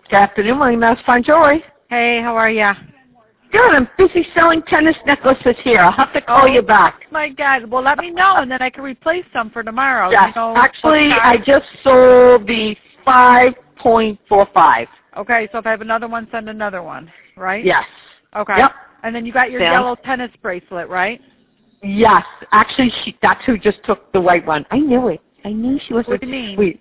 Good afternoon, my name is Joy. Hey, how are ya? Good, I'm busy selling tennis necklaces here. I'll have to call you back. My God. Well, let me know, and then I can replace some for tomorrow. Yes, You know, actually, I just sold the 5.45. Okay, so if I have another one, send another one, right? Yes. Okay. Yep. And then you got your yellow tennis bracelet, right? Yes. Actually, that's who just took the white one. I knew it. I knew she was. What do you mean? Wait.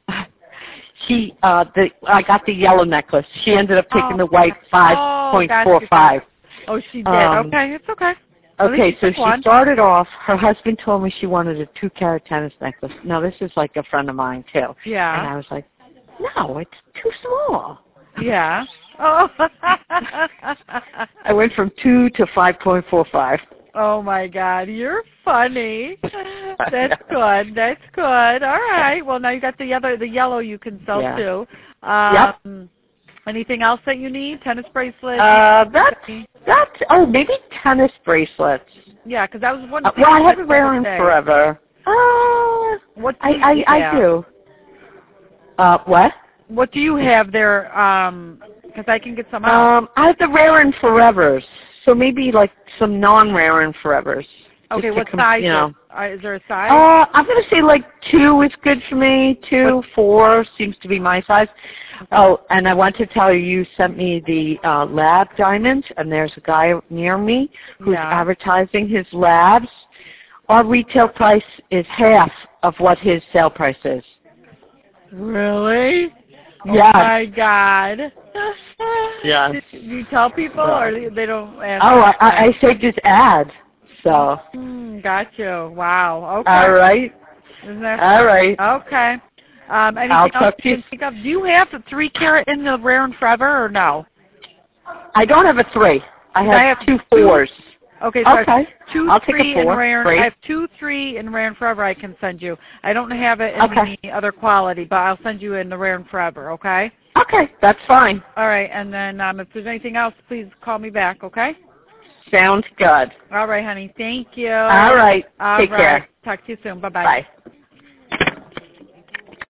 I got the yellow necklace. She ended up taking the white 5.45. Oh, she did. Okay, it's okay. Okay, so she started off, her husband told me she wanted a 2-carat tennis necklace. Now, this is like a friend of mine, too. Yeah. And I was like, no, it's too small. Yeah. Oh. I went from 2 to 5.45. Oh, my God. You're funny. That's good. That's good. All right. Well, now you got the yellow you can sell, too. Yep. Anything else that you need? Tennis bracelets? Maybe tennis bracelets. Yeah, because that was one thing. Well, I haven't worn them forever. What do I do. What? What do you have there? Because I can get some out. I have the Rare and Forevers. So maybe like some non-Rare and Forevers. Okay, what size? Is there a size? I'm going to say like 2 is good for me. 2, 4 seems to be my size. Oh, and I want to tell you, you sent me the lab diamonds, and there's a guy near me who's advertising his labs. Our retail price is half of what his sale price is. Really? Yeah. Oh, my God. Yeah. Did you tell people, or they don't ask? Oh, I said just add. So. Got you. Wow. Okay. All right. Isn't that all right. Okay. Anything else you can think of? Do you have the 3-carat in the Rare and Forever, or no? I don't have a 3. I have 2 4s. Okay, so I have 2, I'll 3 take a 4. in Rare. Great. I have 2, 3 in Rare and Forever. I can send you. I don't have it in any other quality, but I'll send you in the Rare and Forever. Okay. Okay, that's fine. All right, and then if there's anything else, please call me back. Okay. Sounds good. All right, honey. Thank you. All right. Take care. Talk to you soon. Bye-bye. Bye.